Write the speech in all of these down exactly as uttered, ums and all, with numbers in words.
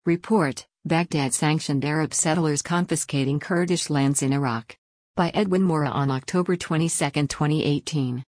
Report: Baghdad-sanctioned Arab settlers confiscating Kurdish lands in Iraq. By Edwin Mora on October twenty-second, twenty eighteen.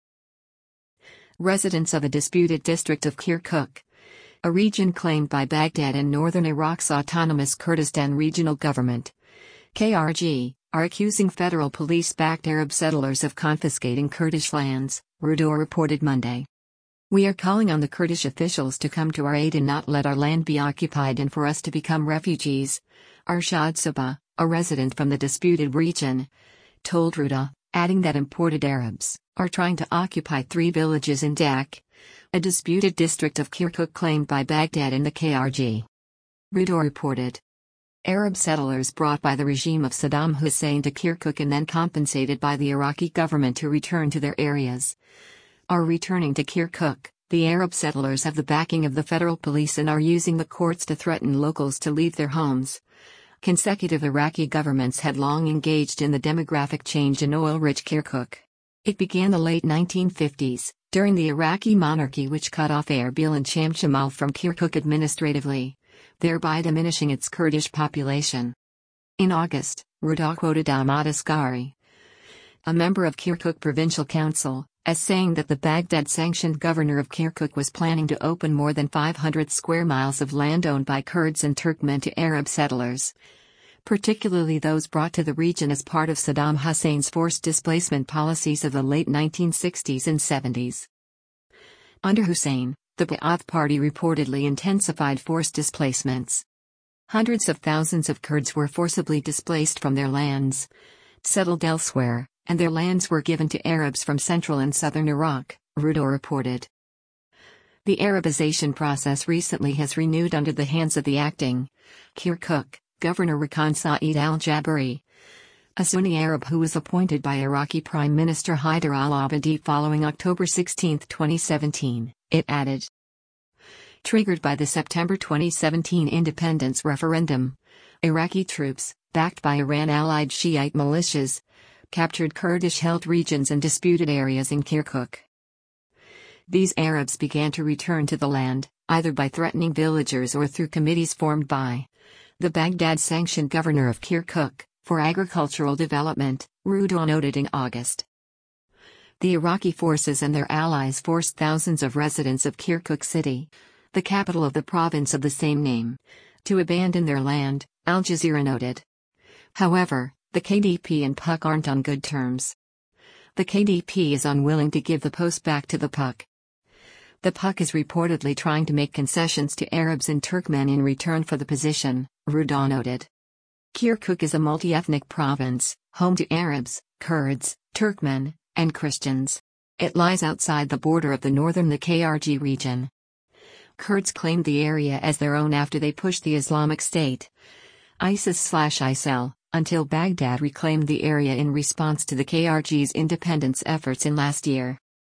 Residents of the disputed district of Kirkuk, a region claimed by Baghdad and northern Iraq's autonomous Kurdistan Regional Government, K R G, are accusing federal police-backed Arab settlers of confiscating Kurdish lands, Rudaw reported Monday. "We are calling on the Kurdish officials to come to our aid and not let our land be occupied and for us to become refugees," Arshad Sabah, a resident from the disputed region, told Rudaw, adding that imported Arabs are trying to occupy three villages in Dak, a disputed district of Kirkuk claimed by Baghdad and the K R G. Rudaw reported. Arab settlers brought by the regime of Saddam Hussein to Kirkuk and then compensated by the Iraqi government to return to their areas are returning to Kirkuk. The Arab settlers have the backing of the federal police and are using the courts to threaten locals to leave their homes. Consecutive Iraqi governments had long engaged in the demographic change in oil-rich Kirkuk. It began the late nineteen fifties, during the Iraqi monarchy, which cut off Erbil and Shamshamal from Kirkuk administratively, thereby diminishing its Kurdish population. In August, Rudaw quoted Ahmad Askari, a member of Kirkuk Provincial Council, as saying that the Baghdad-sanctioned governor of Kirkuk was planning to open more than five hundred square miles of land owned by Kurds and Turkmen to Arab settlers, particularly those brought to the region as part of Saddam Hussein's forced displacement policies of the late nineteen sixties and seventies. Under Hussein, the Ba'ath Party reportedly intensified forced displacements. Hundreds of thousands of Kurds were forcibly displaced from their lands, settled elsewhere, and their lands were given to Arabs from central and southern Iraq, Rudaw reported. The Arabization process recently has renewed under the hands of the acting Kirkuk Governor Rakan Saeed al-Jabari, a Sunni Arab who was appointed by Iraqi Prime Minister Haider al-Abadi following October sixteenth, twenty seventeen, it added. Triggered by the September twenty seventeen independence referendum, Iraqi troops, backed by Iran-allied Shiite militias, captured Kurdish-held regions and disputed areas in Kirkuk. These Arabs began to return to the land, either by threatening villagers or through committees formed by the Baghdad-sanctioned governor of Kirkuk for agricultural development, Rudaw noted in August. The Iraqi forces and their allies forced thousands of residents of Kirkuk city, the capital of the province of the same name, to abandon their land, Al Jazeera noted. However, the K D P and P U K aren't on good terms. The K D P is unwilling to give the post back to the P U K. The P U K is reportedly trying to make concessions to Arabs and Turkmen in return for the position, Rudaw noted. Kirkuk is a multi-ethnic province, home to Arabs, Kurds, Turkmen, and Christians. It lies outside the border of the northern the K R G region. Kurds claimed the area as their own after they pushed the Islamic State, ISIS/I S I L, until Baghdad reclaimed the area in response to the K R G's independence efforts in last year.